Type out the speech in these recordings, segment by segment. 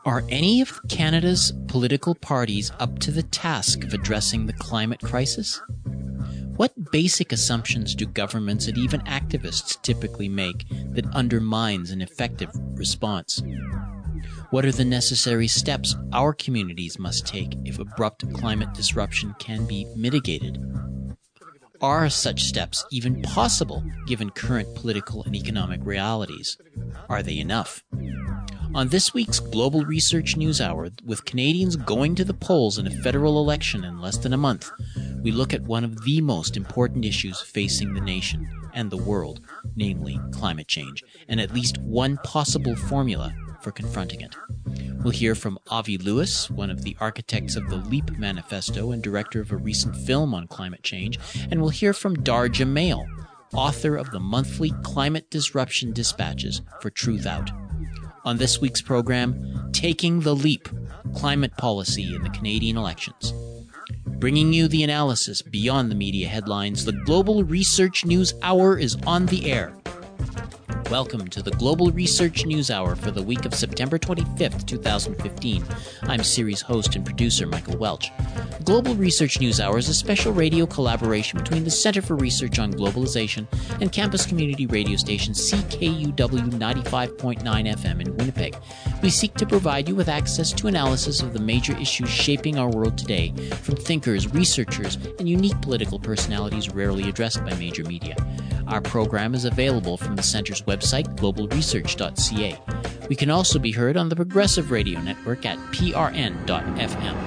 Are any of Canada's political parties up to the task of addressing the climate crisis? What basic assumptions do governments and even activists typically make that undermines an effective response? What are the necessary steps our communities must take if abrupt climate disruption can be mitigated? Are such steps even possible given current political and economic realities? Are they enough? On this week's Global Research News Hour, with Canadians going to the polls in a federal election in less than a month, we look at one of the most important issues facing the nation and the world, namely climate change, and at least one possible formula for confronting it. We'll hear from Avi Lewis, one of the architects of the LEAP Manifesto and director of a recent film on climate change, and we'll hear from Dar Jamail, author of the monthly Climate Disruption Dispatches for Truth Out. On this week's program, Taking the Leap, Climate Policy in the Canadian Elections. Bringing you the analysis beyond the media headlines, the Global Research News Hour is on the air. Welcome to the Global Research News Hour for the week of September 25th, 2015. I'm series host and producer Michael Welch. The Global Research News Hour is a special radio collaboration between the Center for Research on Globalization and campus community radio station CKUW 95.9 FM in Winnipeg. We seek to provide you with access to analysis of the major issues shaping our world today from thinkers, researchers, and unique political personalities rarely addressed by major media. Our program is available from the Center's website, globalresearch.ca. We can also be heard on the Progressive Radio Network at prn.fm.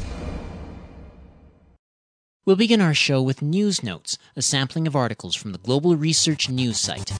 We'll begin our show with News Notes, a sampling of articles from the Global Research News site.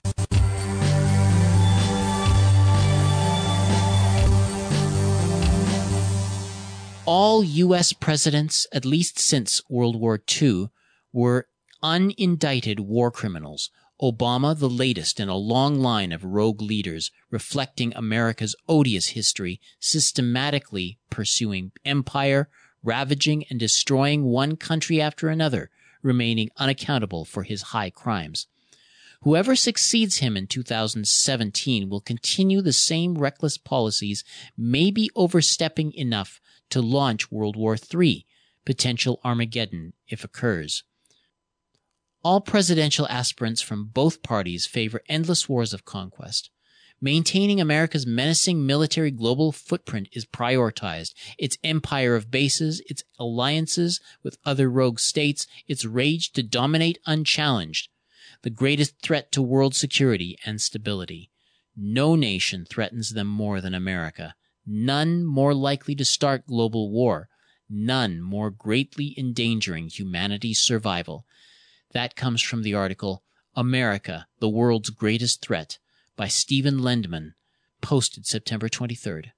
All U.S. presidents, at least since World War II, were unindicted war criminals. Obama, the latest in a long line of rogue leaders reflecting America's odious history, systematically pursuing empire, ravaging and destroying one country after another, remaining unaccountable for his high crimes. Whoever succeeds him in 2017 will continue the same reckless policies, maybe overstepping enough to launch World War III, potential Armageddon if occurs. All presidential aspirants from both parties favor endless wars of conquest. Maintaining America's menacing military global footprint is prioritized. Its empire of bases, its alliances with other rogue states, its rage to dominate unchallenged. The greatest threat to world security and stability. No nation threatens them more than America. None more likely to start global war. None more greatly endangering humanity's survival. That comes from the article, America, the World's Greatest Threat, by Stephen Lendman, posted September 23rd.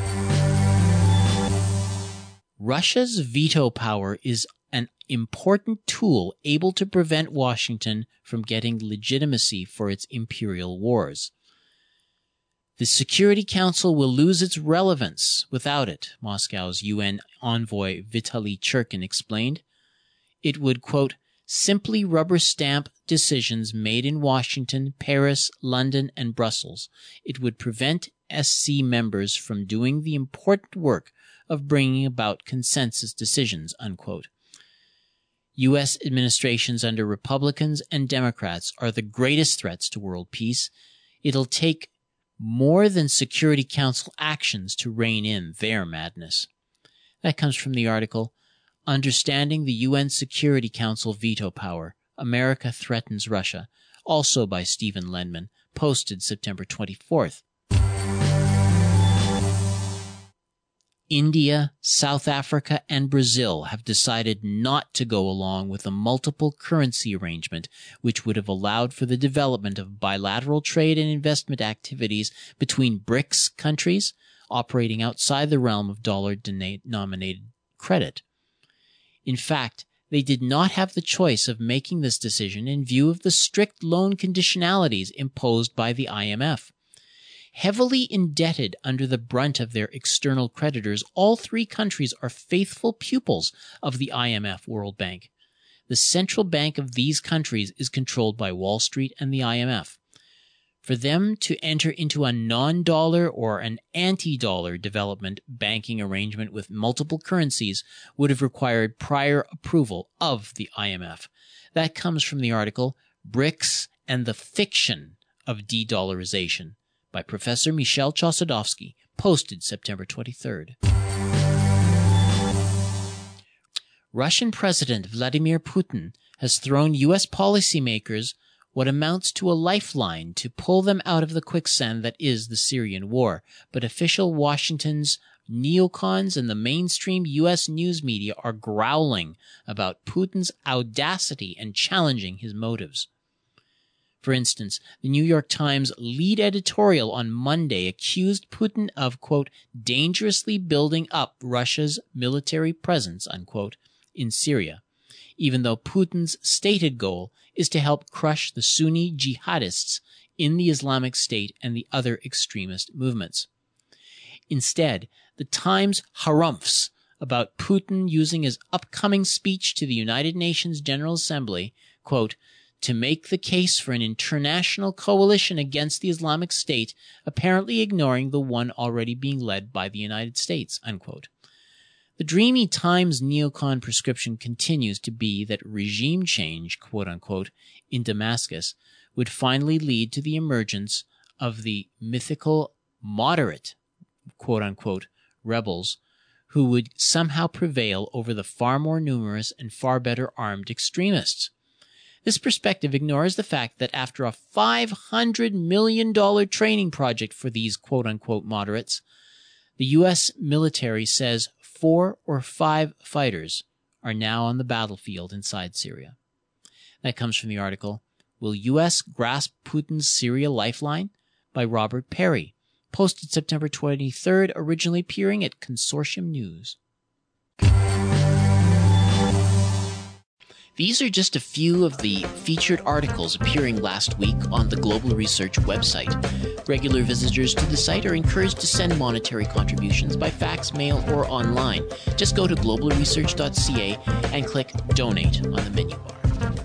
Russia's veto power is an important tool able to prevent Washington from getting legitimacy for its imperial wars. The Security Council will lose its relevance without it, Moscow's UN envoy Vitaly Churkin explained. It would, quote, simply rubber stamp decisions made in Washington, Paris, London, and Brussels. It would prevent SC members from doing the important work of bringing about consensus decisions, unquote. U.S. administrations under Republicans and Democrats are the greatest threats to world peace. It'll take more than Security Council actions to rein in their madness. That comes from the article, Understanding the UN Security Council Veto Power, America Threatens Russia, also by Stephen Lendman, posted September 24th. India, South Africa, and Brazil have decided not to go along with a multiple currency arrangement which would have allowed for the development of bilateral trade and investment activities between BRICS countries operating outside the realm of dollar-denominated credit. In fact, they did not have the choice of making this decision in view of the strict loan conditionalities imposed by the IMF. Heavily indebted under the brunt of their external creditors, all three countries are faithful pupils of the IMF World Bank. The central bank of these countries is controlled by Wall Street and the IMF. For them to enter into a non-dollar or an anti-dollar development banking arrangement with multiple currencies would have required prior approval of the IMF. That comes from the article BRICS and the Fiction of De-Dollarization by Professor Michel Chossudovsky, posted September 23rd. Russian President Vladimir Putin has thrown U.S. policymakers what amounts to a lifeline to pull them out of the quicksand that is the Syrian war. But official Washington's neocons and the mainstream U.S. news media are growling about Putin's audacity and challenging his motives. For instance, the New York Times lead editorial on Monday accused Putin of, quote, dangerously building up Russia's military presence, unquote, in Syria, even though Putin's stated goal is to help crush the Sunni jihadists in the Islamic State and the other extremist movements. Instead, the Times harumphs about Putin using his upcoming speech to the United Nations General Assembly, quote, to make the case for an international coalition against the Islamic State, apparently ignoring the one already being led by the United States, unquote. The dreamy Times neocon prescription continues to be that regime change, quote-unquote, in Damascus would finally lead to the emergence of the mythical moderate, quote-unquote, rebels who would somehow prevail over the far more numerous and far better armed extremists. This perspective ignores the fact that after a $500 million training project for these quote-unquote moderates, the U.S. military says 4 or 5 fighters are now on the battlefield inside Syria. That comes from the article, Will U.S. Grasp Putin's Syria Lifeline? By Robert Perry, posted September 23rd, originally appearing at Consortium News. These are just a few of the featured articles appearing last week on the Global Research website. Regular visitors to the site are encouraged to send monetary contributions by fax, mail, or online. Just go to globalresearch.ca and click Donate on the menu bar.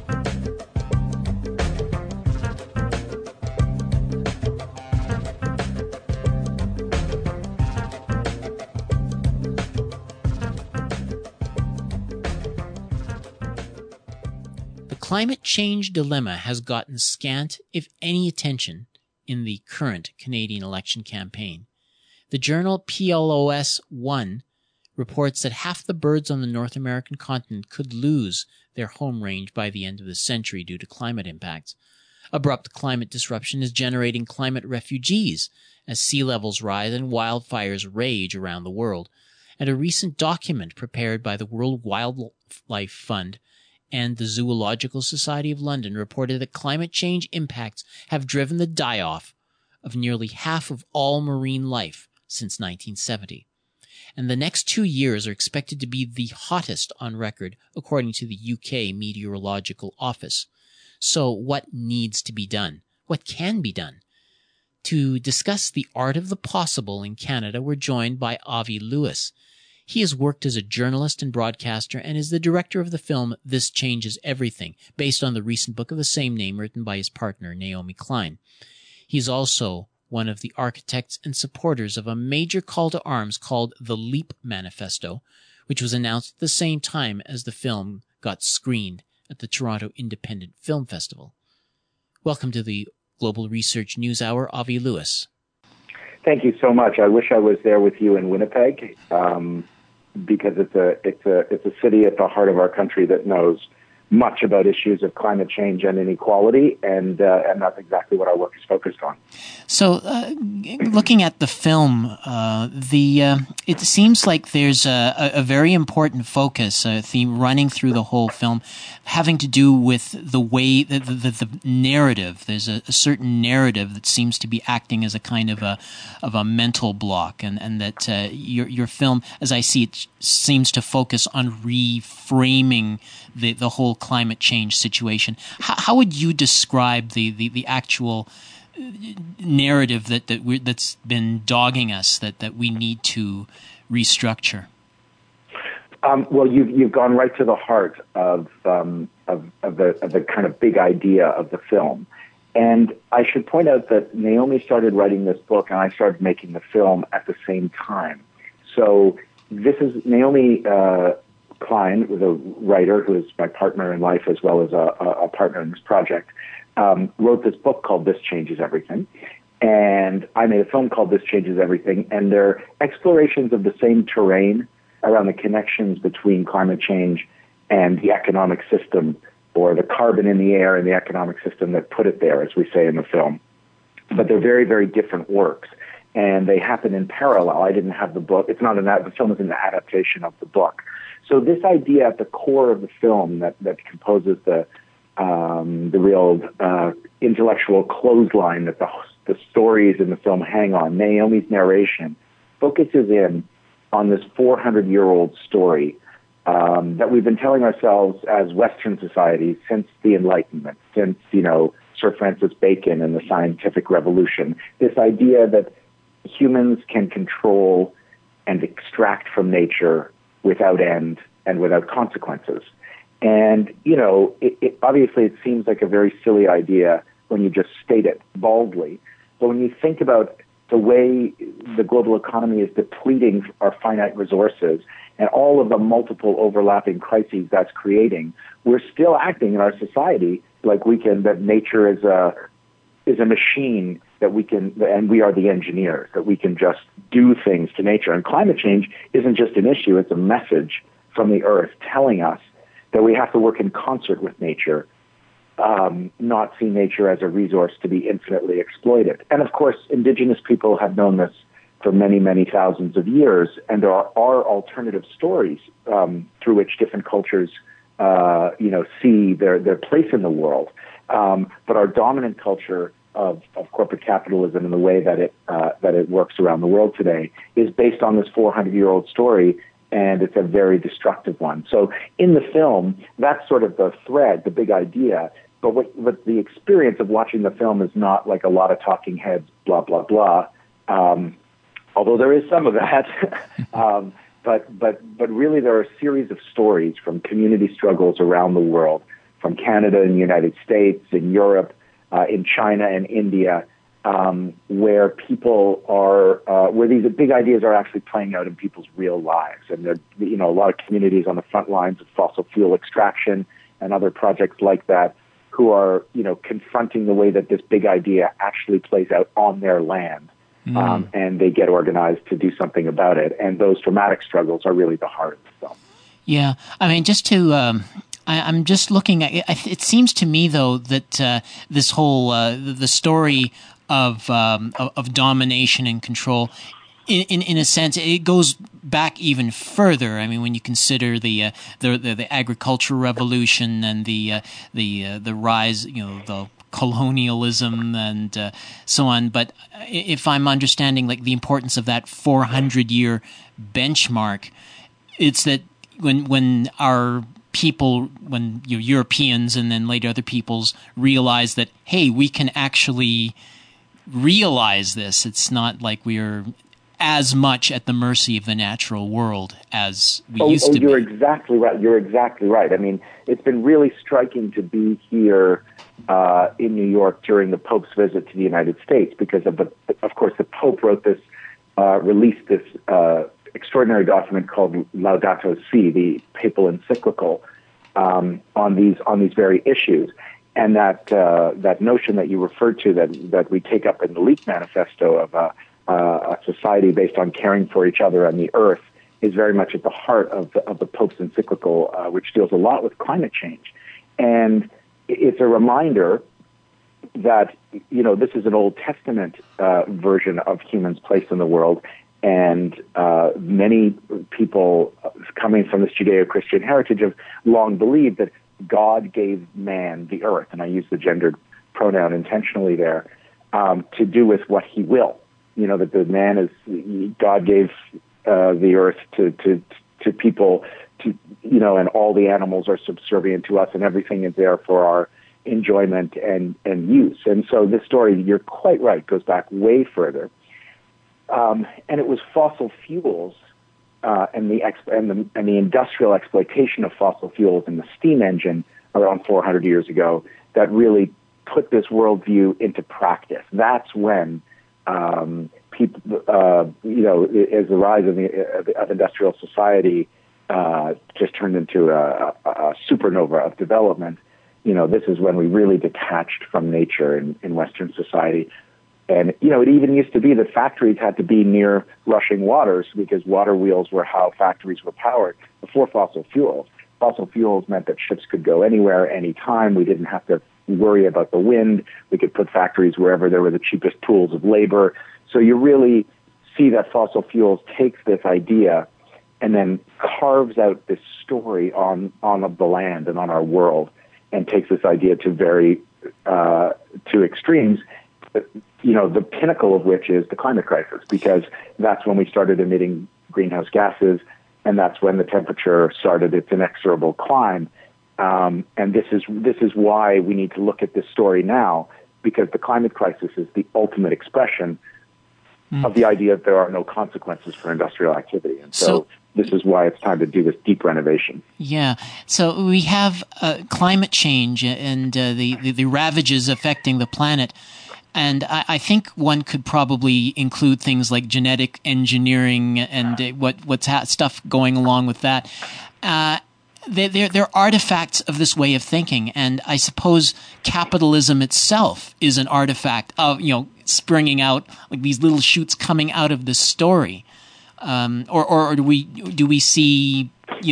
The climate change dilemma has gotten scant, if any, attention in the current Canadian election campaign. The journal PLOS One reports that half the birds on the North American continent could lose their home range by the end of the century due to climate impacts. Abrupt climate disruption is generating climate refugees as sea levels rise and wildfires rage around the world. And a recent document prepared by the World Wildlife Fund and the Zoological Society of London reported that climate change impacts have driven the die-off of nearly half of all marine life since 1970. And the next 2 years are expected to be the hottest on record, according to the UK Meteorological Office. So what needs to be done? What can be done? To discuss the art of the possible in Canada, we're joined by Avi Lewis. He has worked as a journalist and broadcaster and is the director of the film This Changes Everything, based on the recent book of the same name written by his partner, Naomi Klein. He's also one of the architects and supporters of a major call to arms called the LEAP Manifesto, which was announced at the same time as the film got screened at the Toronto Independent Film Festival. Welcome to the Global Research News Hour, Avi Lewis. Thank you so much. I wish I was there with you in Winnipeg, because it's a city at the heart of our country that knows much about issues of climate change and inequality, and that's exactly what our work is focused on. So, looking at the film, it seems like there's a very important focus, a theme running through the whole film, having to do with the way the narrative. There's a certain narrative that seems to be acting as a kind of a mental block, and that your film, as I see it, seems to focus on reframing the whole climate change situation. How would you describe the actual narrative that's been dogging us that we need to restructure? Well, you've gone right to the heart of the kind of big idea of the film, And I should point out that Naomi started writing this book and I started making the film at the same time. So this is Naomi Klein, was a writer who is my partner in life as well as a partner in this project, wrote this book called This Changes Everything. And I made a film called This Changes Everything. And they're explorations of the same terrain around the connections between climate change and the economic system, or the carbon in the air and the economic system that put it there, as we say in the film. But they're very, very different works. And they happen in parallel. I didn't have the book. It's not the film is an adaptation of the book. So this idea at the core of the film that composes the real intellectual clothesline that the stories in the film hang on, Naomi's narration, focuses in on this 400-year-old story that we've been telling ourselves as Western societies since the Enlightenment, since, Sir Francis Bacon and the scientific revolution. This idea that humans can control and extract from nature without end and without consequences. And, obviously it seems like a very silly idea when you just state it baldly. But when you think about the way the global economy is depleting our finite resources and all of the multiple overlapping crises that's creating, we're still acting in our society like that nature is a machine that we can, and we are the engineers, that we can just do things to nature. And climate change isn't just an issue, it's a message from the earth telling us that we have to work in concert with nature, not see nature as a resource to be infinitely exploited. And of course, indigenous people have known this for many, many thousands of years, and there are alternative stories through which different cultures, see their place in the world. But our dominant culture of corporate capitalism and the way that it works around the world today is based on this 400-year-old story, and it's a very destructive one. So in the film, that's sort of the thread, the big idea. But what the experience of watching the film is not like a lot of talking heads, blah, blah, blah, although there is some of that. But really there are a series of stories from community struggles around the world, from Canada and the United States, in Europe, in China and India, where people are, where these big ideas are actually playing out in people's real lives. And there, a lot of communities on the front lines of fossil fuel extraction and other projects like that who are, confronting the way that this big idea actually plays out on their land. And they get organized to do something about it. And those dramatic struggles are really the heart of the film. Yeah. I mean, just to... I'm just looking at it. It seems to me, though, that this whole the story of domination and control, in a sense, it goes back even further. I mean, when you consider the agricultural revolution and the rise, the colonialism and so on. But if I'm understanding like the importance of that 400-year benchmark, it's that when our people, when Europeans and then later other peoples realize that, hey, we can actually realize this. It's not like we're as much at the mercy of the natural world as we used to be. You're exactly right. You're exactly right. I mean, it's been really striking to be here in New York during the Pope's visit to the United States because of course, the Pope released this extraordinary document called Laudato Si, the papal encyclical on these very issues, and that notion that you referred to that we take up in the LEAP manifesto of a society based on caring for each other and the earth is very much at the heart of the Pope's encyclical, which deals a lot with climate change, and it's a reminder that this is an Old Testament version of humans' place in the world. And many people coming from this Judeo-Christian heritage have long believed that God gave man the earth, and I use the gendered pronoun intentionally there, to do with what he will. That the man is, God gave the earth to people, and all the animals are subservient to us, and everything is there for our enjoyment and use. And so this story, you're quite right, goes back way further. And it was fossil fuels and the industrial exploitation of fossil fuels and the steam engine around 400 years ago that really put this worldview into practice. That's when people, as the rise of industrial society just turned into a supernova of development, this is when we really detached from nature in Western society. And, it even used to be that factories had to be near rushing waters because water wheels were how factories were powered before fossil fuels. Fossil fuels meant that ships could go anywhere, anytime. We didn't have to worry about the wind. We could put factories wherever there were the cheapest pools of labor. So you really see that fossil fuels takes this idea and then carves out this story on the land and on our world, and takes this idea to extremes. The pinnacle of which is the climate crisis, because that's when we started emitting greenhouse gases, and that's when the temperature started its inexorable climb. And this is why we need to look at this story now, because the climate crisis is the ultimate expression of the idea that there are no consequences for industrial activity. And so this is why it's time to do this deep renovation. Yeah. So we have climate change and the ravages affecting the planet. And I think one could probably include things like genetic engineering and what's stuff going along with that. They're artifacts of this way of thinking, and I suppose capitalism itself is an artifact of springing out like these little shoots coming out of this story. Or do we see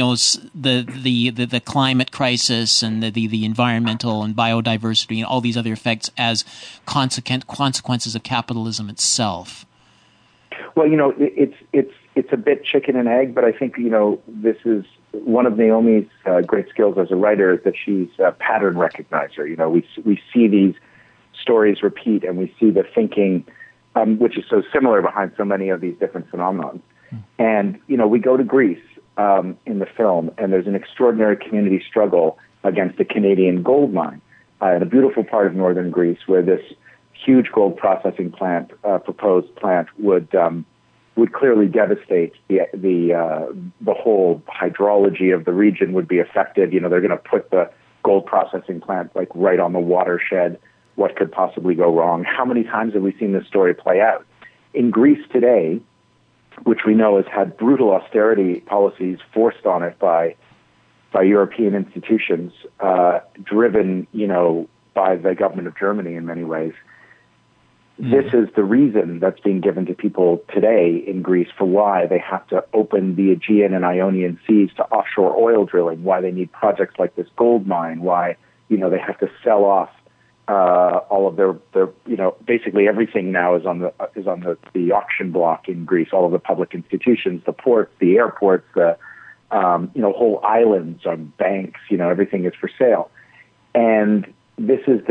the climate crisis and the environmental and biodiversity and all these other effects as consequences of capitalism itself? Well, it's a bit chicken and egg, but I think this is one of Naomi's great skills as a writer, is that she's a pattern recognizer. We see these stories repeat, and we see the thinking, which is so similar behind so many of these different phenomena. And we go to Greece in the film, and there's an extraordinary community struggle against a Canadian gold mine in a beautiful part of northern Greece, where this huge gold processing plant, proposed plant, would clearly devastate the whole hydrology of the region. Would be affected. They're going to put the gold processing plant like right on the watershed. What could possibly go wrong? How many times have we seen this story play out? In Greece today, which we know has had brutal austerity policies forced on it by European institutions, driven, by the government of Germany in many ways. This is the reason that's being given to people today in Greece for why they have to open the Aegean and Ionian seas to offshore oil drilling, why they need projects like this gold mine, why, they have to sell off all of their basically everything now is on the auction block in Greece. All of the public institutions, the ports, the airports, the whole islands on banks. Everything is for sale, and this is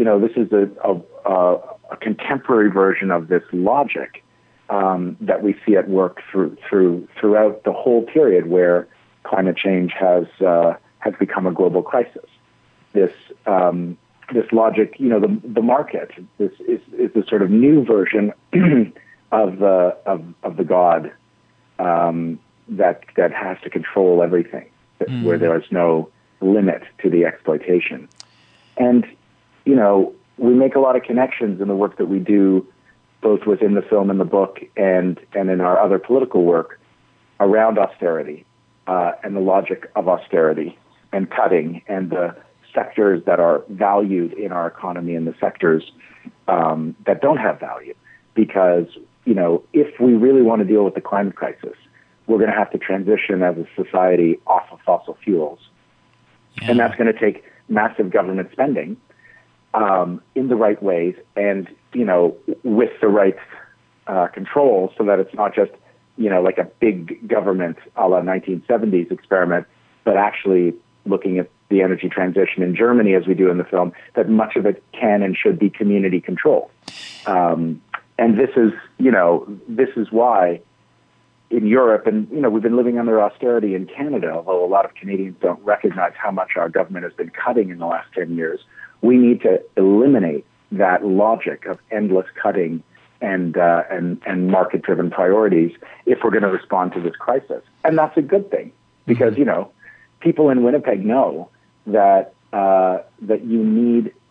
a contemporary version of this logic that we see at work throughout the whole period where climate change has become a global crisis. This logic, the market, this is the sort of new version of the God that has to control everything, where there is no limit to the exploitation. And we make a lot of connections in the work that we do, both within the film and the book, and in our other political work around austerity and the logic of austerity and cutting and the sectors that are valued in our economy and the sectors that don't have value. Because, if we really want to deal with the climate crisis, we're going to have to transition as a society off of fossil fuels. Yeah. And that's going to take massive government spending in the right ways and, with the right controls, so that it's not just, like a big government a la 1970s experiment, but actually looking at the energy transition in Germany, as we do in the film, that much of it can and should be community controlled. And this is why in Europe, and, we've been living under austerity in Canada, although a lot of Canadians don't recognize how much our government has been cutting in the last 10 years. We need to eliminate that logic of endless cutting and market-driven priorities if we're going to respond to this crisis. And that's a good thing, because, people in Winnipeg know that you need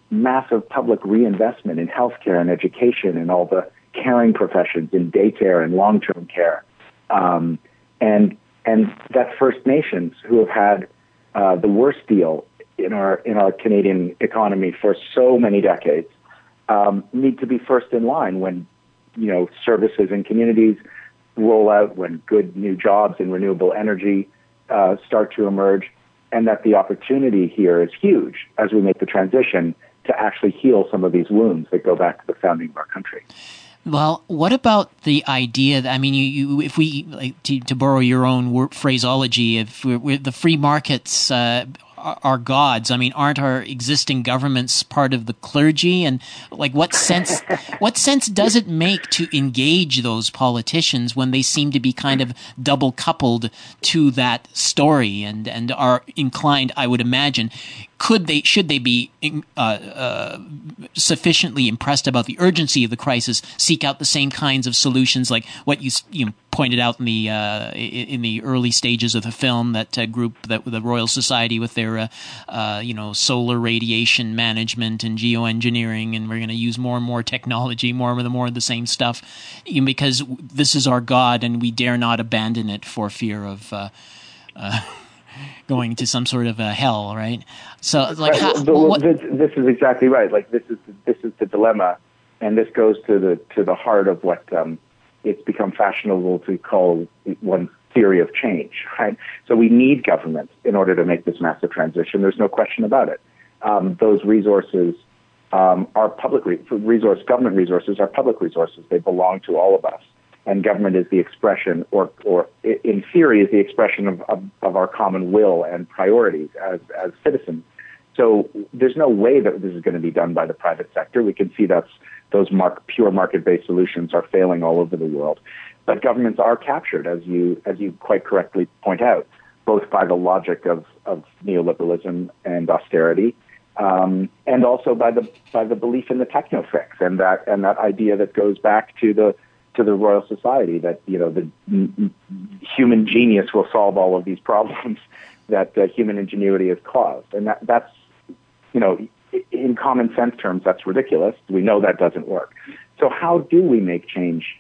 massive public reinvestment in healthcare and education and all the caring professions in daycare and long-term care. And that First Nations, who have had the worst deal in our Canadian economy for so many decades, need to be first in line when, services and communities roll out, when good new jobs in renewable energy start to emerge, and that the opportunity here is huge as we make the transition to actually heal some of these wounds that go back to the founding of our country. Well, what about the idea that, if we, like, to borrow your own phraseology, if we're the free markets are gods, aren't our existing governments part of the clergy? And what sense does it make to engage those politicians when they seem to be kind of double coupled to that story and are inclined, I would imagine, should they be sufficiently impressed about the urgency of the crisis, seek out the same kinds of solutions like what you pointed out in the early stages of the film, that group, that the Royal Society with their solar radiation management and geoengineering, and we're going to use more and more technology, more of the same stuff, because this is our God and we dare not abandon it for fear of going to some sort of a hell, right? So, this is exactly right. This is the dilemma, and this goes to the heart of what it's become fashionable to call one theory of change, right? So we need government in order to make this massive transition. There's no question about it. Those resources are public government resources are public resources. They belong to all of us. And government is the expression, or in theory, is the expression of our common will and priorities as citizens. So there's no way that this is going to be done by the private sector. We can see those pure market-based solutions are failing all over the world. But governments are captured, as you quite correctly point out, both by the logic of neoliberalism and austerity, and also by the belief in the techno-fix and that idea that goes back to the Royal Society, that the human genius will solve all of these problems that human ingenuity has caused, and that's in common sense terms, that's ridiculous. We know that doesn't work. So how do we make change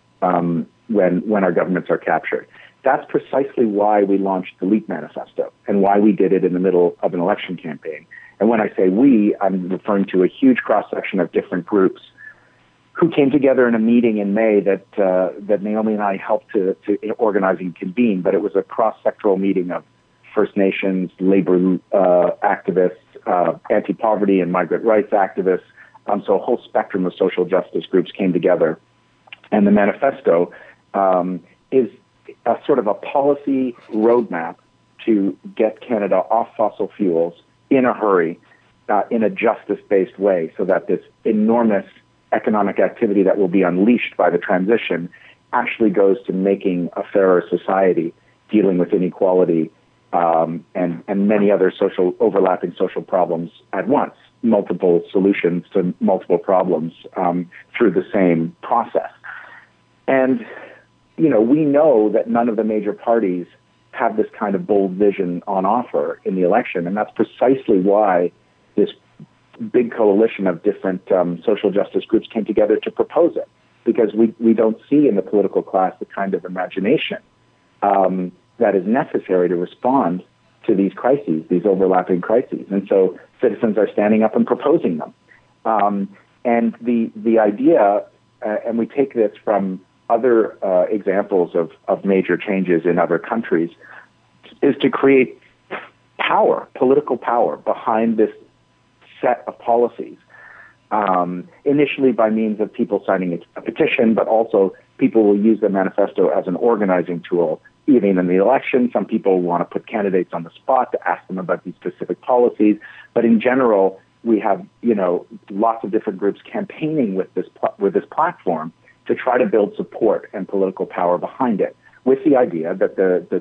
when our governments are captured? That's precisely why we launched the LEAP Manifesto and why we did it in the middle of an election campaign. And when I say we, I'm referring to a huge cross-section of different groups who came together in a meeting in May that Naomi and I helped to organize and convene. But it was a cross-sectoral meeting of First Nations, labor activists, anti-poverty and migrant rights activists. So a whole spectrum of social justice groups came together. And the manifesto is a sort of a policy roadmap to get Canada off fossil fuels in a hurry, in a justice-based way, so that this enormous economic activity that will be unleashed by the transition actually goes to making a fairer society, dealing with inequality and many other overlapping social problems at once, multiple solutions to multiple problems through the same process. And, we know that none of the major parties have this kind of bold vision on offer in the election, and that's precisely why this big coalition of different social justice groups came together to propose it, because we don't see in the political class the kind of imagination that is necessary to respond to these crises, these overlapping crises. And so citizens are standing up and proposing them. And the idea, and we take this from other examples of major changes in other countries, is to create power, political power, behind this set of policies, initially by means of people signing a petition, but also people will use the manifesto as an organizing tool. Even in the election, some people want to put candidates on the spot to ask them about these specific policies. But in general, we have lots of different groups campaigning with this platform to try to build support and political power behind it, with the idea that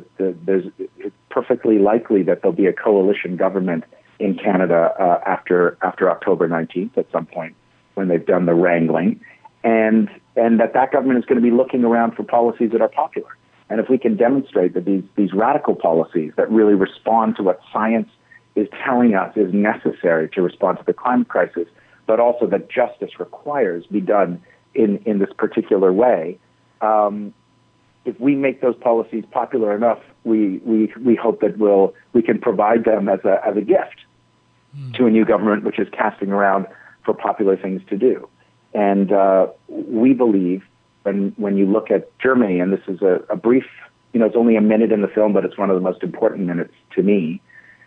it's perfectly likely that there'll be a coalition government in Canada after October 19th at some point when they've done the wrangling, and that government is going to be looking around for policies that are popular. And if we can demonstrate that these radical policies that really respond to what science is telling us is necessary to respond to the climate crisis but also that justice requires be done in this particular way. If we make those policies popular enough, we hope that we can provide them as a gift to a new government, which is casting around for popular things to do. And we believe when you look at Germany, and this is a brief, it's only a minute in the film, but it's one of the most important minutes to me.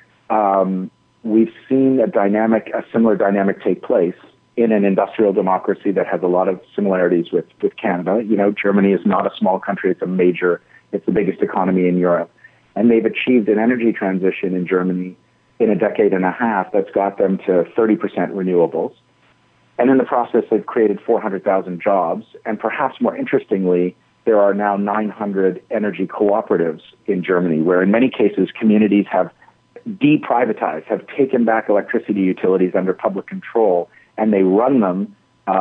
We've seen a similar dynamic take place in an industrial democracy that has a lot of similarities with Canada. Germany is not a small country. It's the biggest economy in Europe. And they've achieved an energy transition in Germany in a decade and a half that's got them to 30% renewables. And in the process, they've created 400,000 jobs. And perhaps more interestingly, there are now 900 energy cooperatives in Germany, where in many cases, communities have deprivatized, have taken back electricity utilities under public control, and they run them,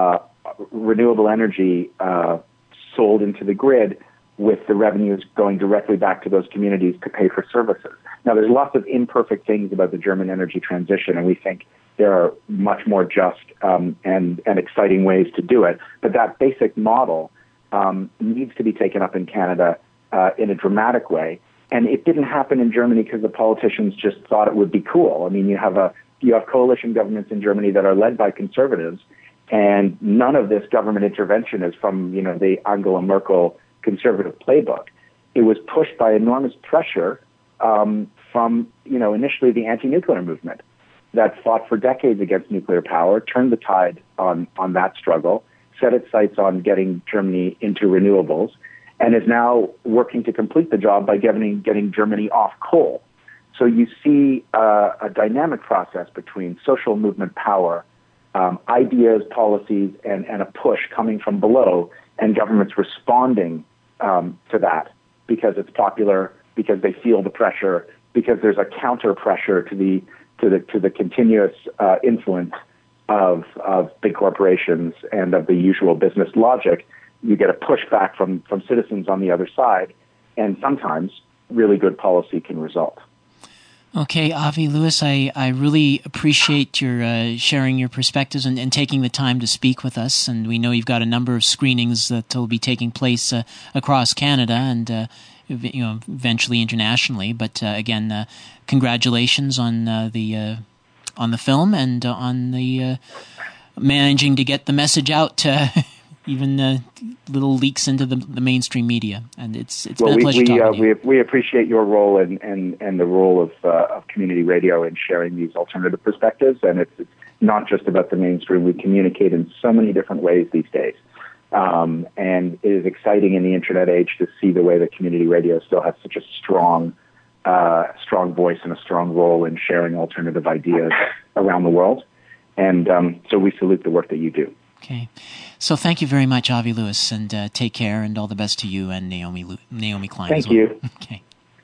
renewable energy sold into the grid, with the revenues going directly back to those communities to pay for services. Now, there's lots of imperfect things about the German energy transition, and we think there are much more just and exciting ways to do it. But that basic model needs to be taken up in Canada in a dramatic way. And it didn't happen in Germany because the politicians just thought it would be cool. I mean, you have coalition governments in Germany that are led by conservatives, and none of this government intervention is from, the Angela Merkel conservative playbook. It was pushed by enormous pressure from, initially the anti-nuclear movement that fought for decades against nuclear power, turned the tide on that struggle, set its sights on getting Germany into renewables, and is now working to complete the job by getting Germany off coal. So you see a dynamic process between social movement power, ideas, policies, and a push coming from below, and governments responding to that because it's popular, because they feel the pressure, because there's a counter pressure to the continuous influence of big corporations and of the usual business logic. You get a pushback from citizens on the other side, and sometimes really good policy can result. Okay, Avi Lewis, I really appreciate your sharing your perspectives and taking the time to speak with us. And we know you've got a number of screenings that will be taking place across Canada and eventually internationally. But again, congratulations on the film and on the managing to get the message out to even little leaks into the mainstream media. And it's been a pleasure talking to you. We appreciate your role and the role of community radio in sharing these alternative perspectives. And it's not just about the mainstream. We communicate in so many different ways these days. And it is exciting in the internet age to see the way that community radio still has such a strong voice and a strong role in sharing alternative ideas around the world. And so we salute the work that you do. Okay. So thank you very much, Avi Lewis, and take care, and all the best to you and Naomi Klein. Thank you. Okay.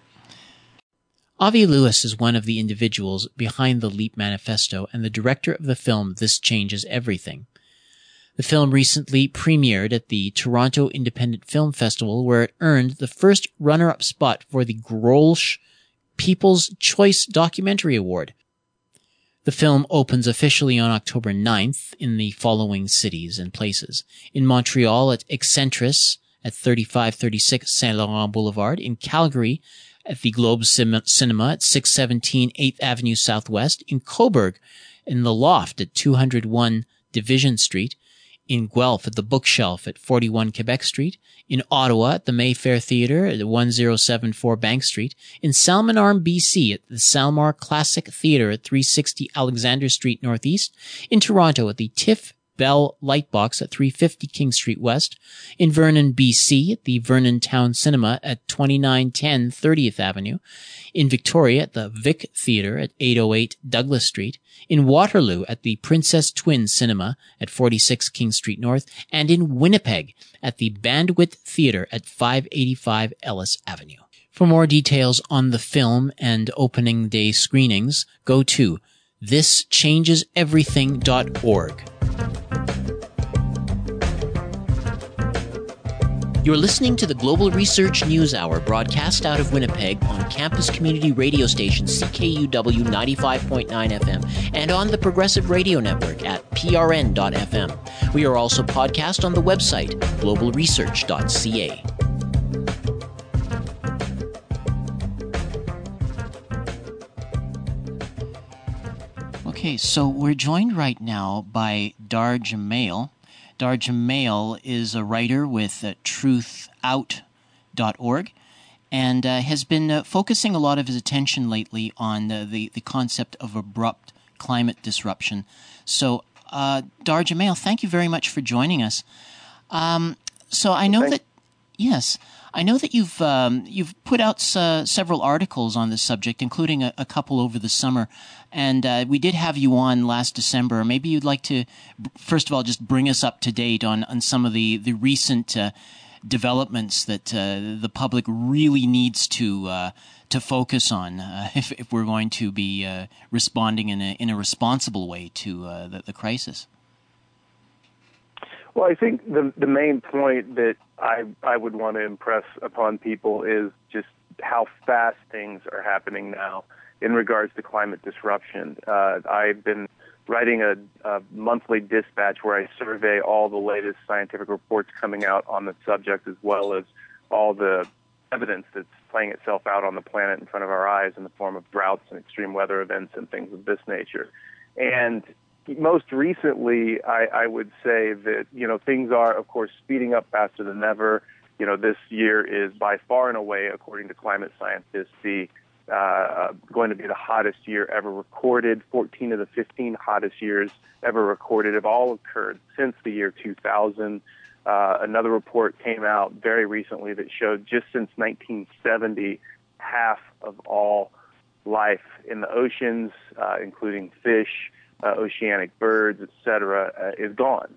Avi Lewis is one of the individuals behind the LEAP Manifesto and the director of the film This Changes Everything. The film recently premiered at the Toronto Independent Film Festival, where it earned the first runner-up spot for the Grolsch People's Choice Documentary Award. The film opens officially on October 9th in the following cities and places. In Montreal at Excentris at 3536 Saint Laurent Boulevard. In Calgary at the Globe Cinema at 617 8th Avenue Southwest. In Cobourg in the Loft at 201 Division Street. In Guelph at the Bookshelf at 41 Quebec Street. In Ottawa at the Mayfair Theatre at 1074 Bank Street. In Salmon Arm, BC at the Salmar Classic Theatre at 360 Alexander Street Northeast. In Toronto at the Tiff Bell Lightbox at 350 King Street West. In Vernon, BC at the Vernon Town Cinema at 2910 30th Avenue. In Victoria at the Vic Theatre at 808 Douglas Street. In Waterloo at the Princess Twin Cinema at 46 King Street North. And in Winnipeg at the Bandwidth Theatre at 585 Ellis Avenue. For more details on the film and opening day screenings, go to thischangeseverything.org. You're listening to the Global Research News Hour, broadcast out of Winnipeg on campus community radio station CKUW 95.9 FM and on the Progressive Radio Network at prn.fm. We are also podcast on the website globalresearch.ca. Okay, so we're joined right now by Dar Jamail. Dar Jamail is a writer with truthout.org and has been focusing a lot of his attention lately on the concept of abrupt climate disruption. So, Dar Jamail, thank you very much for joining us. So I know that, yes, I know that you've put out several articles on this subject, including a couple over the summer, and we did have you on last December. Maybe you'd like to, first of all, just bring us up to date on some of the recent developments that the public really needs to focus on if we're going to be responding in a responsible way to the crisis. Well, I think the main point that I would want to impress upon people is just how fast things are happening now in regards to climate disruption. I've been writing a monthly dispatch where I survey all the latest scientific reports coming out on the subject, as well as all the evidence that's playing itself out on the planet in front of our eyes in the form of droughts and extreme weather events and things of this nature. And most recently, I would say that, things are, of course, speeding up faster than ever. This year is by far and away, according to climate scientists, going to be the hottest year ever recorded. 14 of the 15 hottest years ever recorded have all occurred since the year 2000. Another report came out very recently that showed just since 1970, half of all life in the oceans, including fish, oceanic birds, etc., is gone.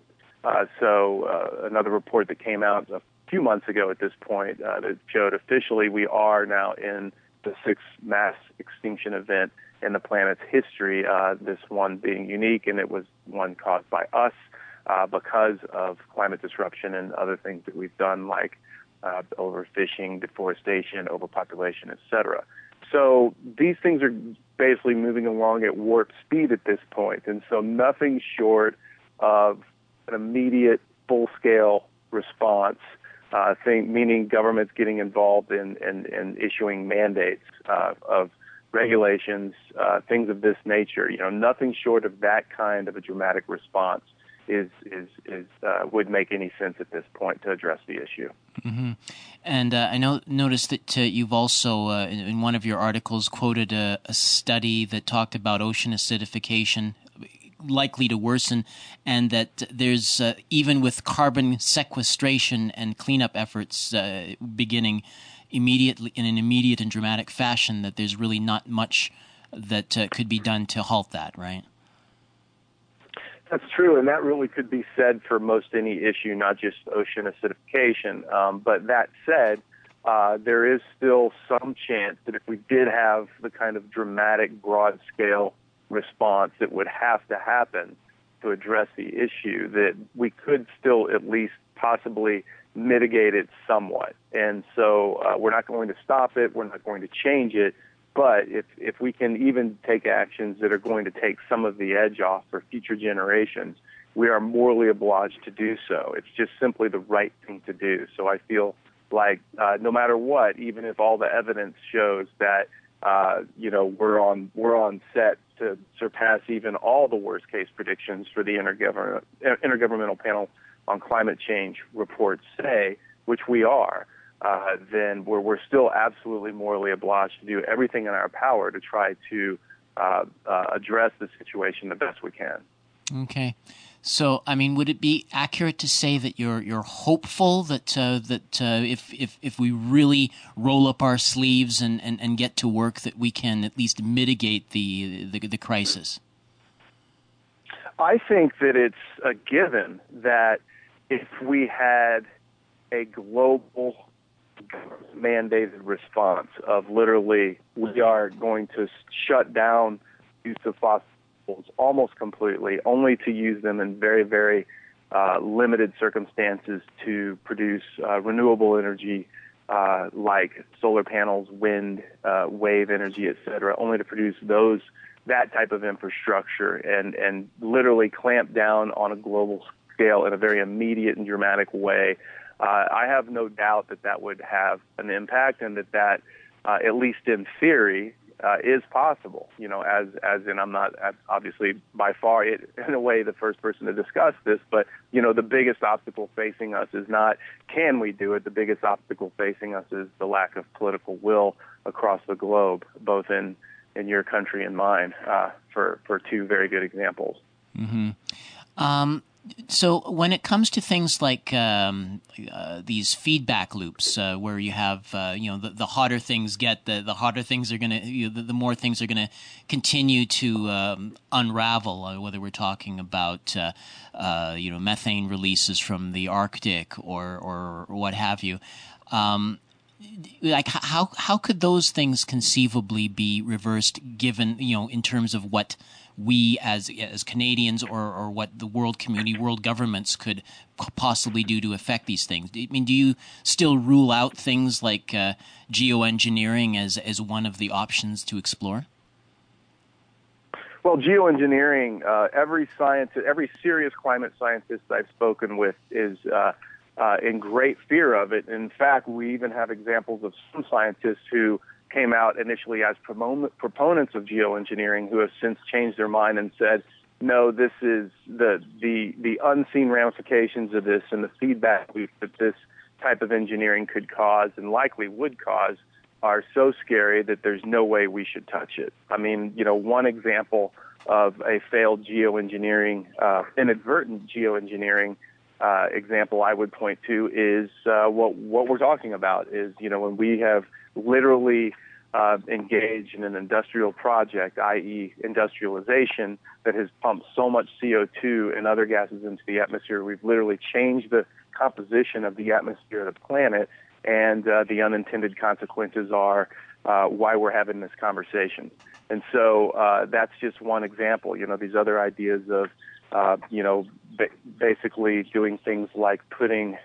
So another report that came out a few months ago at this point that showed officially we are now in the sixth mass extinction event in the planet's history, this one being unique, and it was one caused by us because of climate disruption and other things that we've done, like overfishing, deforestation, overpopulation, etc. So these things are basically moving along at warp speed at this point, and so nothing short of an immediate, full-scale response, meaning governments getting involved in issuing mandates of regulations, things of this nature. Nothing short of that kind of a dramatic response would make any sense at this point to address the issue. Mm-hmm. And I noticed that you've also, in one of your articles, quoted a study that talked about ocean acidification likely to worsen, and that there's, even with carbon sequestration and cleanup efforts beginning immediately in an immediate and dramatic fashion, that there's really not much that could be done to halt that, right? That's true, and that really could be said for most any issue, not just ocean acidification. But that said, there is still some chance that if we did have the kind of dramatic, broad-scale response that would have to happen to address the issue, that we could still at least possibly mitigate it somewhat. And so we're not going to stop it, we're not going to change it, but if we can even take actions that are going to take some of the edge off for future generations, we are morally obliged to do so. It's just simply the right thing to do. So I feel like no matter what, even if all the evidence shows that we're on set to surpass even all the worst case predictions for the Intergovernmental Panel on Climate Change reports say, which we are, then we're still absolutely morally obliged to do everything in our power to try to address the situation the best we can. Okay. So, I mean, would it be accurate to say that you're hopeful that if we really roll up our sleeves and get to work, that we can at least mitigate the crisis? I think that it's a given that if we had a global mandated response of literally we are going to shut down use of fossil fuels almost completely, only to use them in very, very limited circumstances to produce renewable energy like solar panels, wind, wave energy, etc., only to produce that type of infrastructure and literally clamp down on a global scale in a very immediate and dramatic way. I have no doubt that would have an impact, and that at least in theory, is possible. As in, I'm not obviously by far in a way the first person to discuss this, but the biggest obstacle facing us is not can we do it. The biggest obstacle facing us is the lack of political will across the globe, both in your country and mine, for two very good examples. Mm-hmm. So when it comes to things like these feedback loops, where you have the hotter things get, the hotter things are going to the more things are going to continue to unravel. Whether we're talking about methane releases from the Arctic or what have you. Like how could those things conceivably be reversed, given in terms of what we as Canadians or what the world community, world governments could possibly do to affect these things? I mean, do you still rule out things like geoengineering as one of the options to explore? Well, geoengineering, every serious climate scientist I've spoken with is in great fear of it. In fact, we even have examples of some scientists who came out initially as proponents of geoengineering who have since changed their mind and said, no, this is the unseen ramifications of this and the feedback loop that this type of engineering could cause and likely would cause are so scary that there's no way we should touch it. I mean, one example of a failed geoengineering, inadvertent geoengineering example I would point to is what we're talking about is, when we have literally engaged in an industrial project, i.e. industrialization, that has pumped so much CO2 and other gases into the atmosphere, we've literally changed the composition of the atmosphere of the planet, and the unintended consequences are why we're having this conversation. And so that's just one example. These other ideas of basically doing things like putting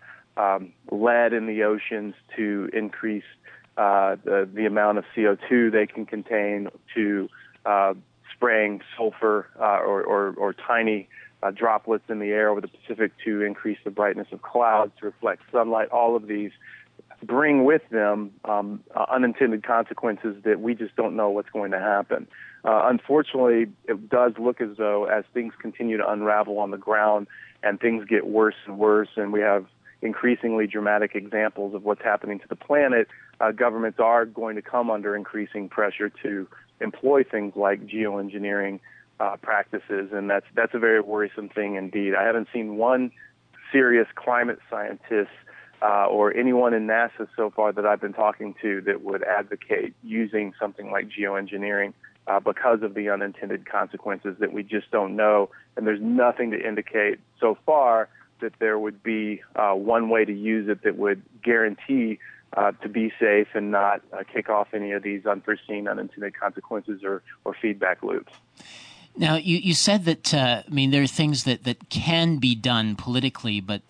lead in the oceans to increase the amount of CO2 they can contain, to spraying sulfur or tiny droplets in the air over the Pacific to increase the brightness of clouds, to reflect sunlight. All of these bring with them unintended consequences that we just don't know what's going to happen. Unfortunately, it does look as though as things continue to unravel on the ground and things get worse and worse, and we have increasingly dramatic examples of what's happening to the planet, governments are going to come under increasing pressure to employ things like geoengineering practices, and that's a very worrisome thing indeed. I haven't seen one serious climate scientist or anyone in NASA so far that I've been talking to that would advocate using something like geoengineering because of the unintended consequences that we just don't know, and there's nothing to indicate so far that there would be one way to use it that would guarantee to be safe and not kick off any of these unforeseen, unintended consequences or feedback loops. Now, you said that there are things that can be done politically, but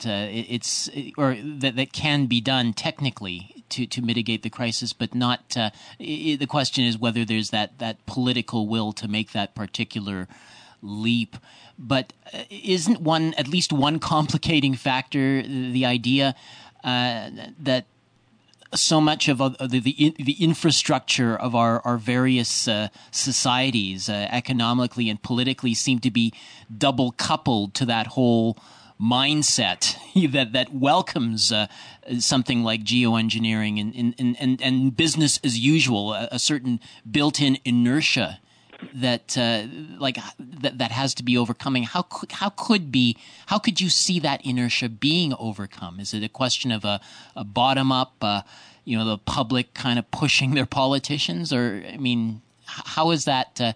that can be done technically to mitigate the crisis, but not. The question is whether there's that political will to make that particular leap. But isn't at least one complicating factor the idea that so much of the infrastructure of our various societies, economically and politically, seem to be double coupled to that whole mindset that welcomes something like geoengineering and business as usual, a certain built-in inertia that has to be overcoming. How could you see that inertia being overcome? Is it a question of a bottom up, the public kind of pushing their politicians, or how is that?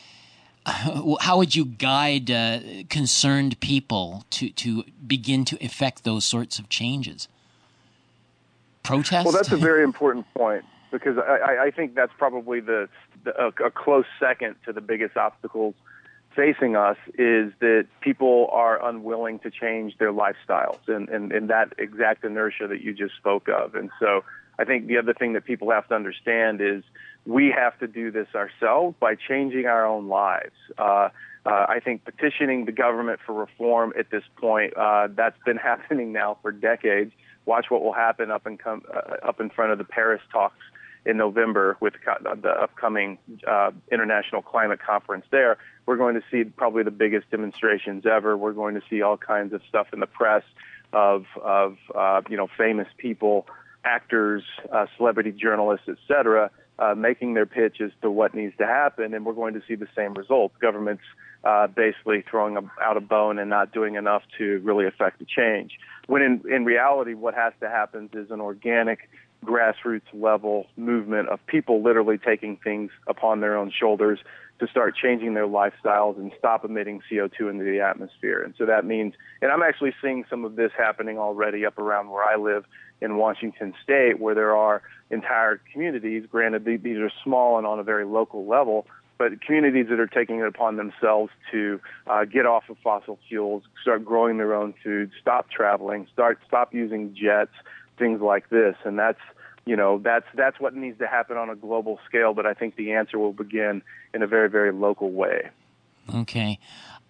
How would you guide concerned people to begin to effect those sorts of changes? Protest? Well, that's a very important point, because I think that's probably a close second to the biggest obstacles facing us is that people are unwilling to change their lifestyles and that exact inertia that you just spoke of. And so I think the other thing that people have to understand is we have to do this ourselves by changing our own lives. I think petitioning the government for reform at this point, that's been happening now for decades. Watch what will happen up in front of the Paris talks in November with the upcoming International Climate Conference there. We're going to see probably the biggest demonstrations ever. We're going to see all kinds of stuff in the press of famous people, actors, celebrity journalists, etc., making their pitch as to what needs to happen, and we're going to see the same result. Governments basically throwing out a bone and not doing enough to really affect the change. When in reality, what has to happen is an organic, grassroots level movement of people literally taking things upon their own shoulders to start changing their lifestyles and stop emitting CO2 into the atmosphere. And so that means, and I'm actually seeing some of this happening already up around where I live in Washington State, where there are entire communities, granted these are small and on a very local level, but communities that are taking it upon themselves to get off of fossil fuels, start growing their own food, stop traveling, stop using jets, things like this. And that's what needs to happen on a global scale, but I think the answer will begin in a very, very local way. Okay.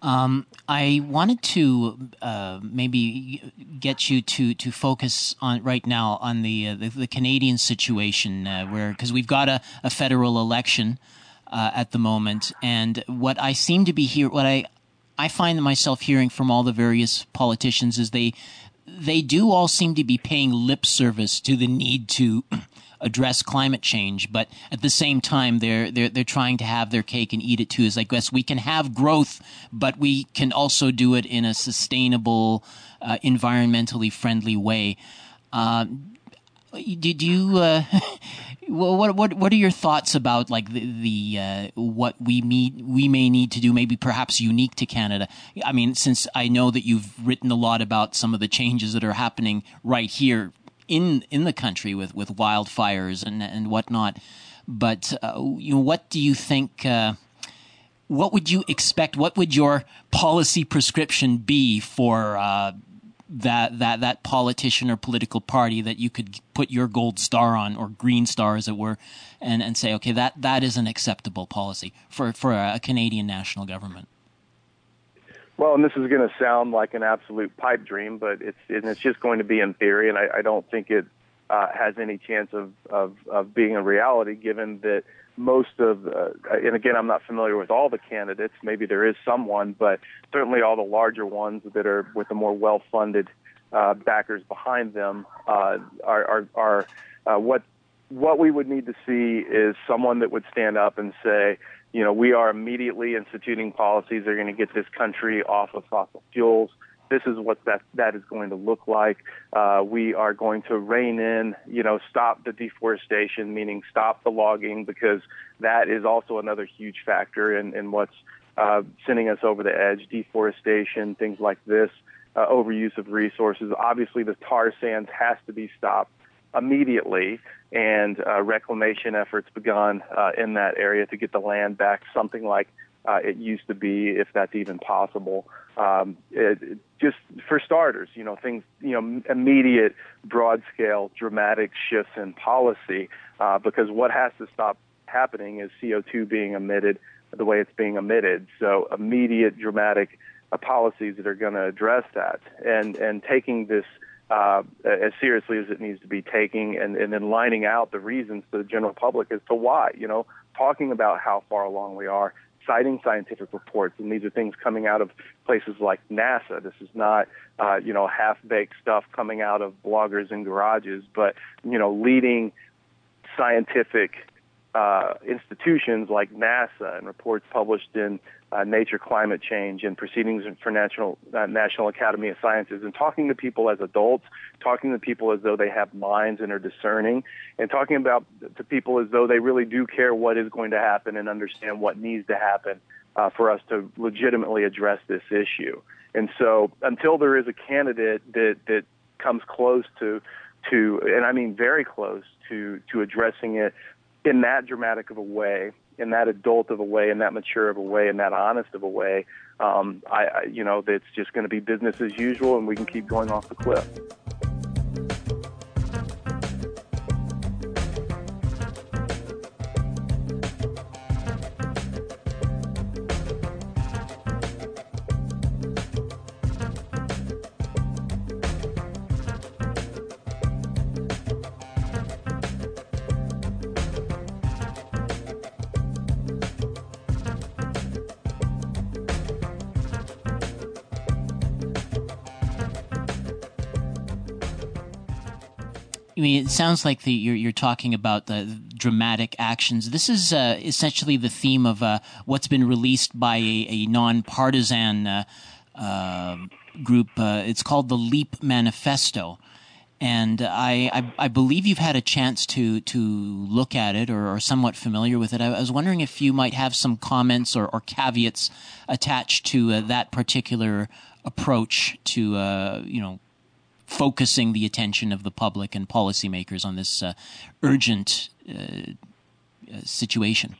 I wanted to maybe get you to focus on right now on the Canadian situation, because we've got a federal election at the moment, and what I seem to be what I find myself hearing from all the various politicians is they do all seem to be paying lip service to the need to address climate change, but at the same time they're trying to have their cake and eat it too. Is I guess we can have growth, but we can also do it in a sustainable, environmentally friendly way. Did you? What are your thoughts about like the what we may need to do, maybe perhaps unique to Canada? I mean, since I know that you've written a lot about some of the changes that are happening right here in the country with wildfires and whatnot, but what do you think? What would you expect? What would your policy prescription be for that politician or political party that you could put your gold star on, or green star as it were, and say, okay, that is an acceptable policy for a Canadian national government? Well, and this is going to sound like an absolute pipe dream, but it's just going to be in theory, and I don't think it has any chance of being a reality, given that most of, and again, I'm not familiar with all the candidates. Maybe there is someone, but certainly all the larger ones that are with the more well-funded backers behind them are what we would need to see is someone that would stand up and say, we are immediately instituting policies that are going to get this country off of fossil fuels. This is what that is going to look like. We are going to rein in, stop the deforestation, meaning stop the logging, because that is also another huge factor in what's sending us over the edge. Deforestation, things like this, overuse of resources. Obviously, the tar sands has to be stopped immediately, and reclamation efforts begun in that area to get the land back something like it used to be, if that's even possible. Just for starters, things, immediate, broad-scale, dramatic shifts in policy, because what has to stop happening is CO2 being emitted the way it's being emitted. So immediate, dramatic policies that are going to address that, and taking this as seriously as it needs to be taken, and then lining out the reasons to the general public as to why, talking about how far along we are, citing scientific reports, and these are things coming out of places like NASA. This is not, half-baked stuff coming out of bloggers in garages, but, leading scientific institutions like NASA and reports published in Nature Climate Change and proceedings for National Academy of Sciences, and talking to people as adults, talking to people as though they have minds and are discerning, and talking to people as though they really do care what is going to happen and understand what needs to happen for us to legitimately address this issue. And so until there is a candidate that comes close to, and I mean very close to addressing it in that dramatic of a way, in that adult of a way, in that mature of a way, in that honest of a way, it's just going to be business as usual, and we can keep going off the cliff. I mean, it sounds like you're talking about the dramatic actions. This is essentially the theme of what's been released by a nonpartisan group. It's called the LEAP Manifesto, and I believe you've had a chance to look at it or are somewhat familiar with it. I was wondering if you might have some comments or caveats attached to that particular approach to focusing the attention of the public and policymakers on this urgent situation.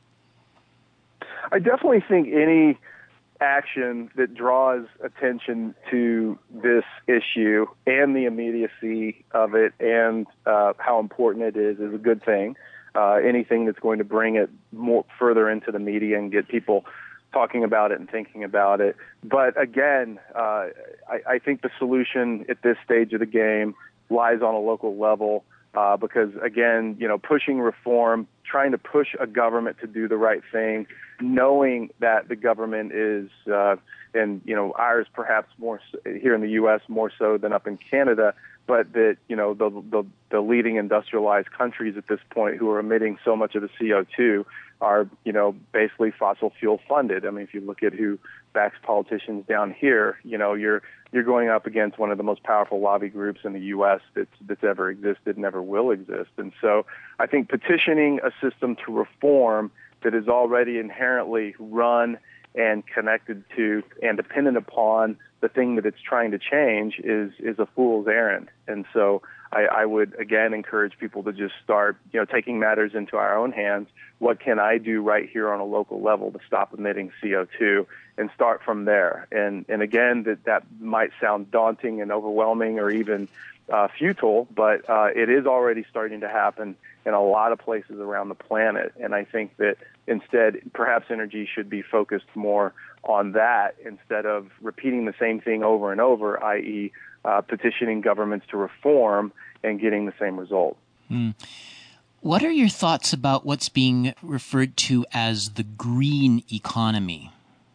I definitely think any action that draws attention to this issue and the immediacy of it and how important it is a good thing. Anything that's going to bring it more further into the media and get people talking about it and thinking about it. But again, I think the solution at this stage of the game lies on a local level because, again, pushing reform, trying to push a government to do the right thing, knowing that the government is, ours perhaps more here in the U.S. more so than up in Canada, but that, the leading industrialized countries at this point who are emitting so much of the CO2 are, basically fossil fuel funded. I mean, if you look at who backs politicians down here, you're going up against one of the most powerful lobby groups in the U.S. that's ever existed and ever will exist. And so I think petitioning a system to reform that is already inherently run and connected to and dependent upon the thing that it's trying to change is a fool's errand. And so I would, again, encourage people to just start, taking matters into our own hands. What can I do right here on a local level to stop emitting CO2 and start from there? And again, that might sound daunting and overwhelming or even futile, but it is already starting to happen in a lot of places around the planet. And I think that instead, perhaps energy should be focused more on that instead of repeating the same thing over and over, i.e., petitioning governments to reform and getting the same result. What are your thoughts about what's being referred to as the green economy?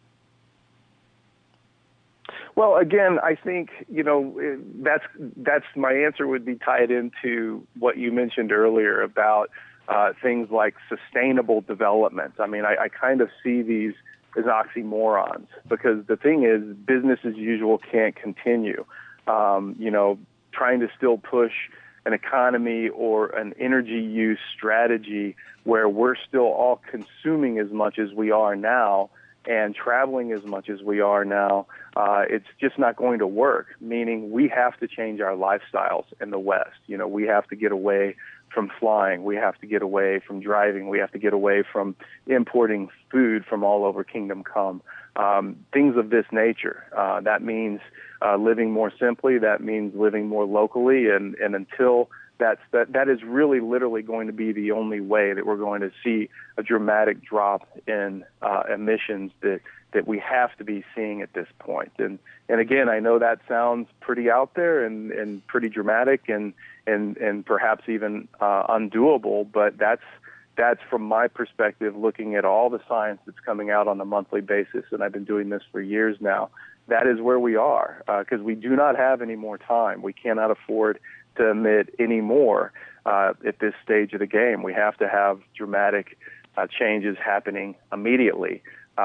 Well, again, I think, that's my answer would be tied into what you mentioned earlier about things like sustainable development. I mean, I kind of see these as oxymorons because the thing is business as usual can't continue. Trying to still push an economy or an energy use strategy where we're still all consuming as much as we are now and traveling as much as we are now, it's just not going to work, meaning we have to change our lifestyles in the West. We have to get away from flying. We have to get away from driving. We have to get away from importing food from all over Kingdom Come. Things of this nature. That means living more simply. That means living more locally. And until that is really literally going to be the only way that we're going to see a dramatic drop in emissions that we have to be seeing at this point. And again, I know that sounds pretty out there and pretty dramatic and perhaps even undoable, but that's from my perspective, looking at all the science that's coming out on a monthly basis, and I've been doing this for years now. That is where we are because we do not have any more time. We cannot afford to emit any more at this stage of the game. We have to have dramatic changes happening immediately.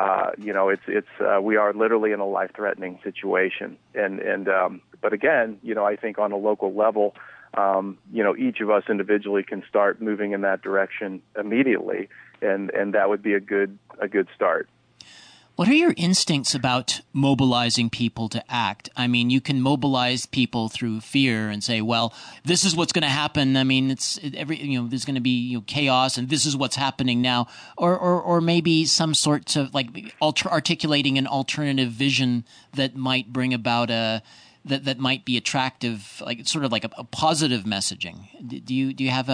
We are literally in a life-threatening situation. But again, I think on a local level, each of us individually can start moving in that direction immediately, and that would be a good start. What are your instincts about mobilizing people to act? I mean, you can mobilize people through fear and say, "Well, this is what's going to happen." I mean, there's going to be chaos, and this is what's happening now, or maybe some sorts of articulating an alternative vision that might bring about that might be attractive, like sort of like a positive messaging. Do you have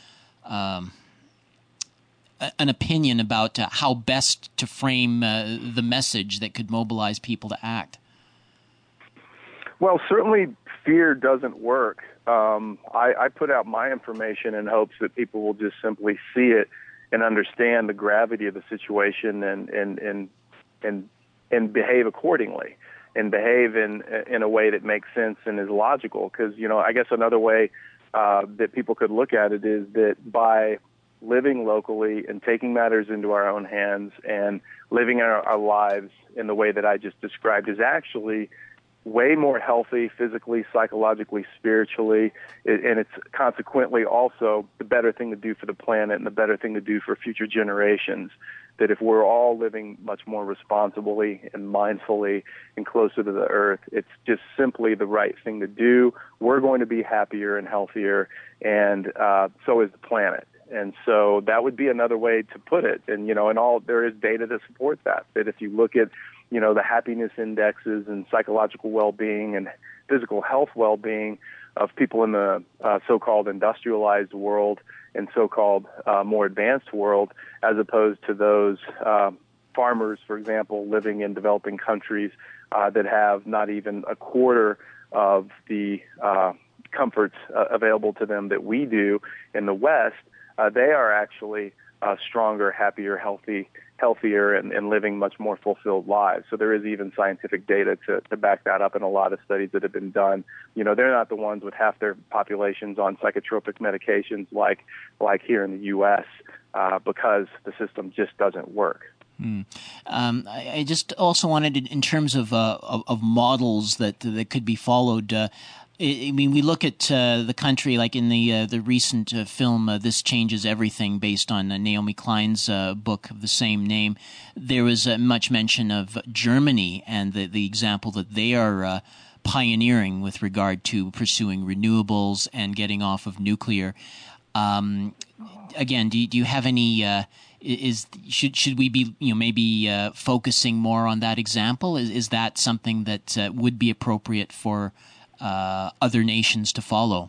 an opinion about how best to frame the message that could mobilize people to act? Well, certainly fear doesn't work. I put out my information in hopes that people will just simply see it and understand the gravity of the situation and behave accordingly, and behave in a way that makes sense and is logical. Because I guess another way that people could look at it is that by living locally and taking matters into our own hands and living our lives in the way that I just described is actually way more healthy physically, psychologically, spiritually, and it's consequently also the better thing to do for the planet and the better thing to do for future generations. That if we're all living much more responsibly and mindfully and closer to the earth, it's just simply the right thing to do. We're going to be happier and healthier, and so is the planet. And so that would be another way to put it. And, there is data to support that if you look at, the happiness indexes and psychological well-being and physical health well-being of people in the so-called industrialized world and so-called more advanced world, as opposed to those farmers, for example, living in developing countries that have not even a quarter of the comforts available to them that we do in the West, they are actually stronger, happier, healthier, and living much more fulfilled lives. So there is even scientific data to back that up in a lot of studies that have been done. They're not the ones with half their populations on psychotropic medications like here in the U.S. Because the system just doesn't work. I just also wanted, in terms of models that could be followed. I mean, we look at the country like in the recent film "This Changes Everything," based on Naomi Klein's book of the same name. There was much mention of Germany and the example that they are pioneering with regard to pursuing renewables and getting off of nuclear. Again, do you have any? Should we be maybe focusing more on that example? Is that something that would be appropriate for other nations to follow?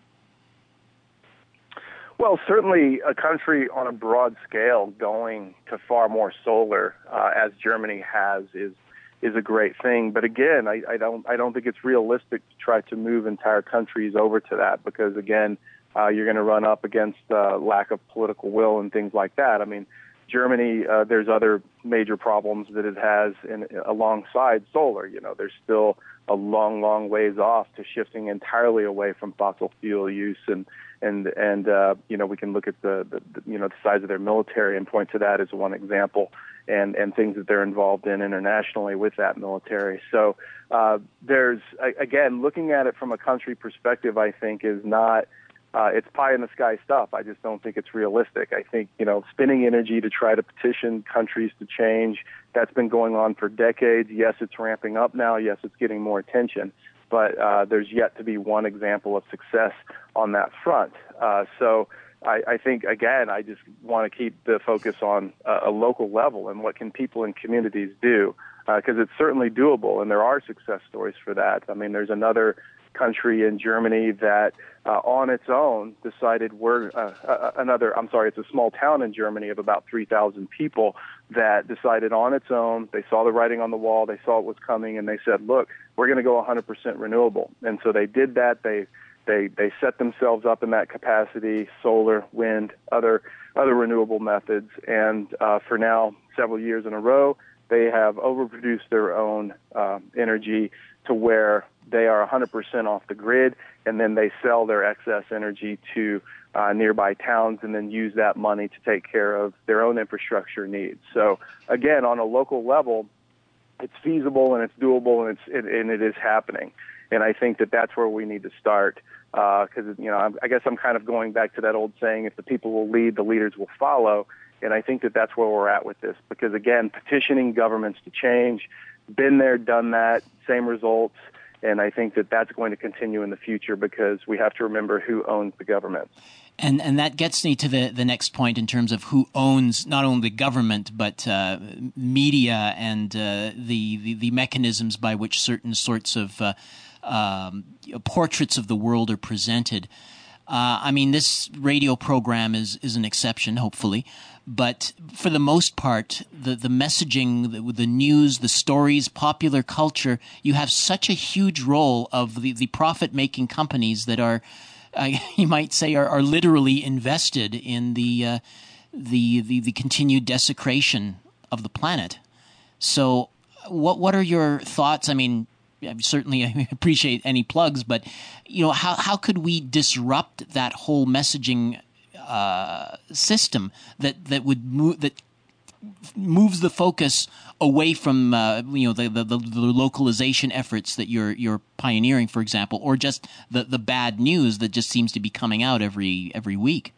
Well, certainly a country on a broad scale going to far more solar, as Germany has, is a great thing. But again, I don't think it's realistic to try to move entire countries over to that, because again, you're going to run up against lack of political will and things like that. I mean, Germany, there's other major problems that it has alongside solar. There's still a long, long ways off to shifting entirely away from fossil fuel use, and we can look at the size of their military and point to that as one example, and things that they're involved in internationally with that military. So there's again, looking at it from a country perspective, I think is not. It's pie in the sky stuff. I just don't think it's realistic. I think, spending energy to try to petition countries to change, that's been going on for decades. Yes, it's ramping up now. Yes, it's getting more attention. But there's yet to be one example of success on that front. So I think, again, I just want to keep the focus on a local level and what can people and communities do, because it's certainly doable, and there are success stories for that. I mean, there's another country in Germany that on its own decided it's a small town in Germany of about 3,000 people that decided on its own. They saw the writing on the wall. They saw what was coming, and they said, look, we're going to go 100% renewable. And so they did that. They set themselves up in that capacity, solar, wind, other renewable methods. And for now, several years in a row, they have overproduced their own energy to where they are 100% off the grid, and then they sell their excess energy to nearby towns and then use that money to take care of their own infrastructure needs. So again, on a local level, it's feasible and it's doable, and it is happening. And I think that that's where we need to start, because I guess I'm kind of going back to that old saying: if the people will lead, the leaders will follow. And I think that that's where we're at with this, because, again, petitioning governments to change, been there, done that, same results. And I think that that's going to continue in the future, because we have to remember who owns the government. And that gets me to the next point in terms of who owns not only the government, but media and the mechanisms by which certain sorts of portraits of the world are presented. I mean, this radio program is an exception, hopefully. But for the most part, the messaging, the news, the stories, popular culture, you have such a huge role of the profit-making companies that are, you might say, are literally invested in the continued desecration of the planet. So what are your thoughts? I mean, certainly I appreciate any plugs, but how could we disrupt that whole messaging system that moves the focus away from the localization efforts that you're pioneering, for example, or just the bad news that just seems to be coming out every week?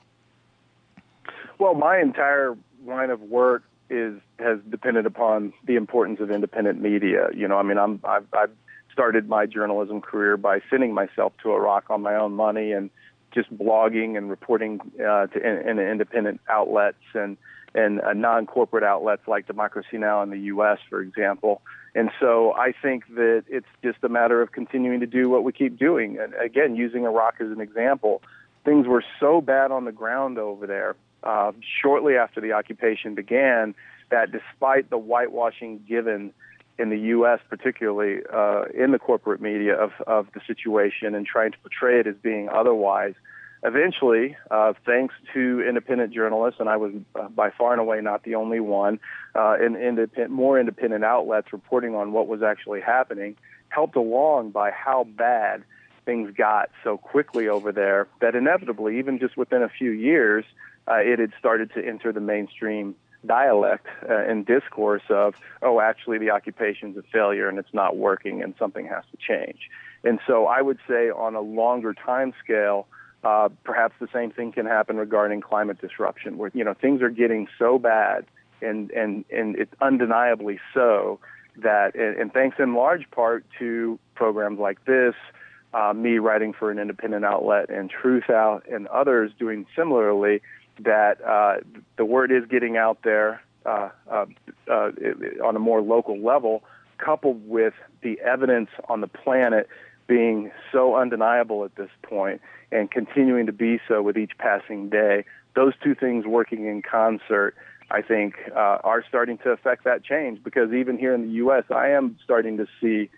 Well, my entire line of work has depended upon the importance of independent media. I've started my journalism career by sending myself to Iraq on my own money and just blogging and reporting in independent outlets and non-corporate outlets like Democracy Now! In the U.S., for example. And so I think that it's just a matter of continuing to do what we keep doing. And again, using Iraq as an example, things were so bad on the ground over there shortly after the occupation began that despite the whitewashing given in the U.S., particularly in the corporate media of the situation and trying to portray it as being otherwise, eventually, thanks to independent journalists, and I was by far and away not the only one, more independent outlets reporting on what was actually happening, helped along by how bad things got so quickly over there that inevitably, even just within a few years, it had started to enter the mainstream dialect and discourse of, oh, actually the occupation's a failure and it's not working and something has to change. And so I would say on a longer time scale, perhaps the same thing can happen regarding climate disruption, where things are getting so bad and it's undeniably so that, and thanks in large part to programs like this, me writing for an independent outlet and Truth Out and others doing similarly, that the word is getting out there on a more local level, coupled with the evidence on the planet being so undeniable at this point and continuing to be so with each passing day. Those two things working in concert, I think, are starting to affect that change, because even here in the U.S., I am starting to see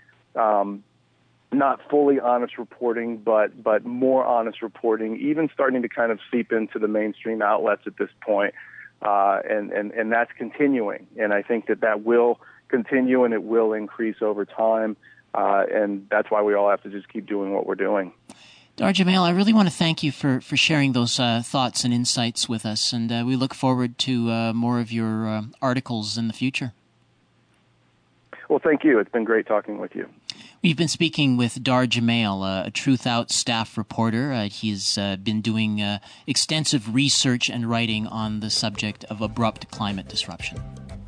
not fully honest reporting, but more honest reporting, even starting to kind of seep into the mainstream outlets at this point. And that's continuing. And I think that will continue and it will increase over time. And that's why we all have to just keep doing what we're doing. Dar Jamail, I really want to thank you for sharing those thoughts and insights with us. And we look forward to more of your articles in the future. Well, thank you. It's been great talking with you. We've been speaking with Dar Jamail, a Truth Out staff reporter. He's been doing extensive research and writing on the subject of abrupt climate disruption.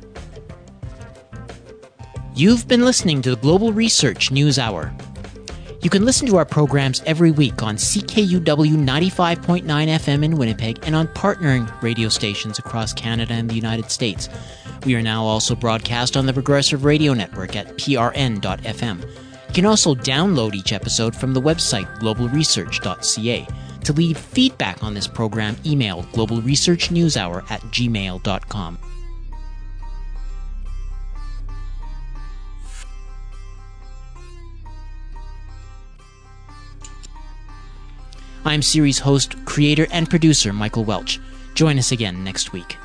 You've been listening to the Global Research News Hour. You can listen to our programs every week on CKUW 95.9 FM in Winnipeg and on partnering radio stations across Canada and the United States. We are now also broadcast on the Progressive Radio Network at prn.fm. You can also download each episode from the website globalresearch.ca. To leave feedback on this program, email globalresearchnewshour@gmail.com. I'm series host, creator, and producer Michael Welch. Join us again next week.